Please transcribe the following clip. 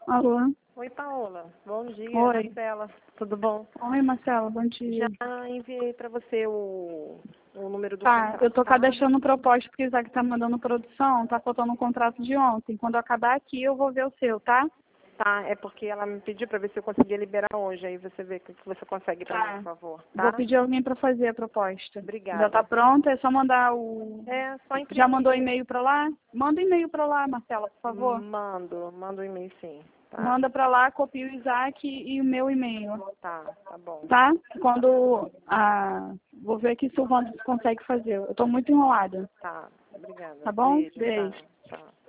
Alô? Oi, Paola. Bom dia, Oi. Marcela. Tudo bom? Oi, Marcela, bom dia. Já enviei para você o número do Tá, contrato. eu tô cadastrando proposta porque o Isaac tá mandando produção, tá faltando um contrato de ontem. Quando eu acabar aqui, eu vou ver o seu, tá? Tá, é porque ela me pediu para ver se eu conseguia liberar hoje. Aí você vê o que você consegue para mim, por favor. Tá? Vou pedir alguém pra fazer a proposta. Obrigada. Já tá pronta, é só mandar o... É, só imprimir. Já mandou e-mail pra lá? Manda e-mail pra lá, Marcela, por favor. Mando um e-mail sim. Tá, Manda pra lá, copia o Isaac e o meu e-mail. tá bom. Tá? Quando... vou ver aqui se o Wanda consegue fazer. Eu tô muito enrolada. Tá, obrigada. Tá bom? Beijo. Beijo. Tá.